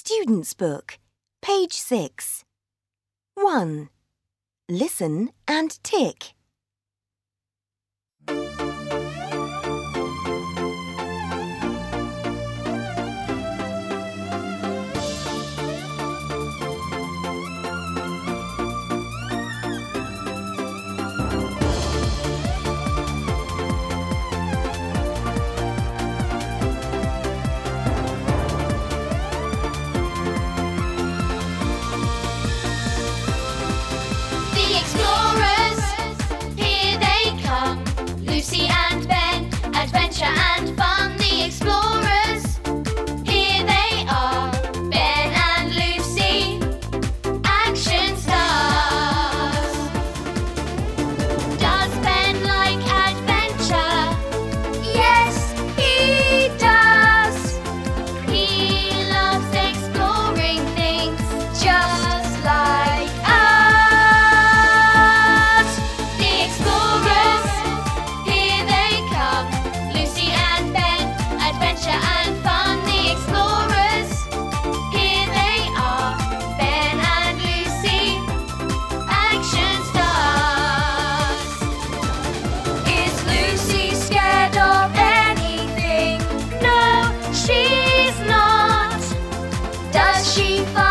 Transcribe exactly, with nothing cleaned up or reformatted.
Student's Book, page six. one. Listen and tick. Lucy and Ben, adventure and fun. The explorers, here they are. Ben and Lucy, action stars. Does Ben like adventure? Yes, he does. He loves exploring things just like us. The explorers, adventure and fun. The explorers, here they are. Ben and Lucy, action stars. Is Lucy scared of anything? No, she's not. Does she find